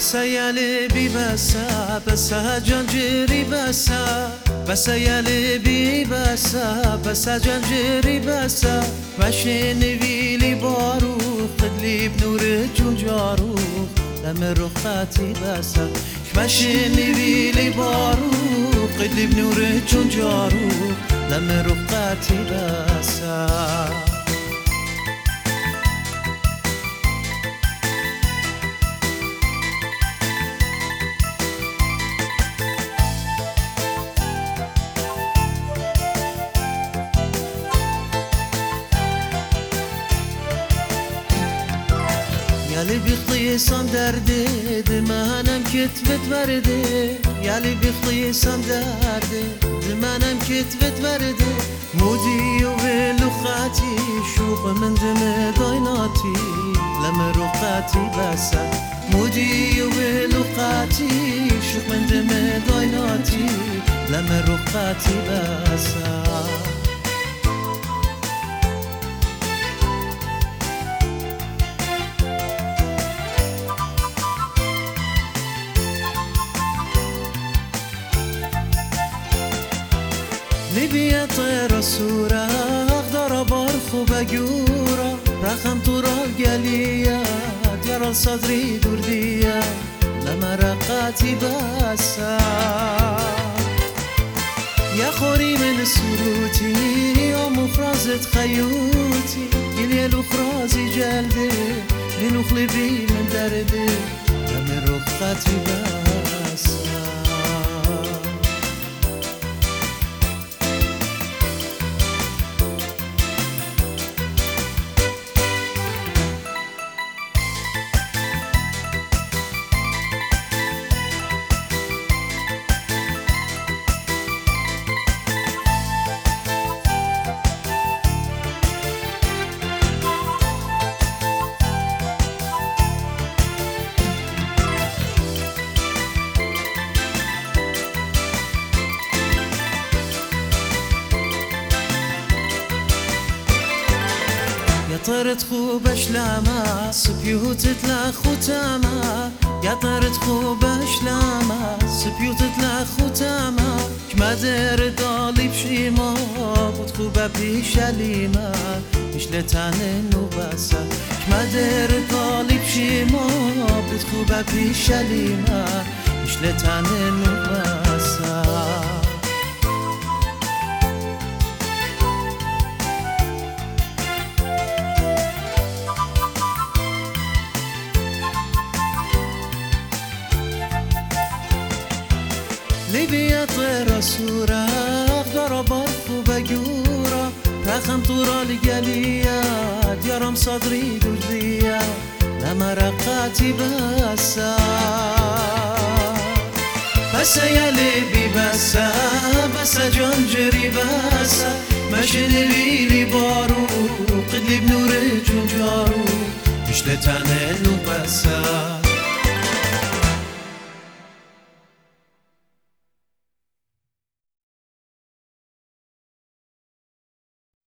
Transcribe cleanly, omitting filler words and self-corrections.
يلي ببسا بسا جنجري بسا بسا يلي ببسا بسا جنجري بسا مشيني بيلي باروخ قدلي بنور جنجاروخ لم رخاتي بسا مشيني بيلي باروخ قدلي بنور جنجاروخ لم رخاتي بسا يالي بخليصان دردي دمانم كتبت وردي يالي بخليصان دردي دمانم كتبت وردي مودي ولخاتي شوق من دم ضيناتي لما رقاتي بسا مودي ولخاتي شوق من دم ضيناتي لما رقاتي بسا ليبيا طير الصورة أقدر أبرخو بجورة رخم طورال قلية يرى صدري دردية لما رقاتي بسا يا خوري من سروتي يا مفرزة خيوتي يلي الأخرازي جلدي لنخلي بي من دردي لما رقاتي بسا يا طرت خوبش لما سبيوت تلا ختاما يا طرت خوبش لما سبيوت تلا ختاما كما دير دالي بشيما بود خوبه بيش ليما مش لتانن وبسا كما دير دالي بشيما بود خوبه بيش ليما مش لتانن وبسا ليبيا طير الصورة أقدر أبرخو بجورة رخم طورال قلية ديارم صدري دردية لما رقاتي بسا بسا يلي ببسا بسا جنجري بسا مشني بيلي بارو قدلي بنور جنجارو مش لتنين وبسا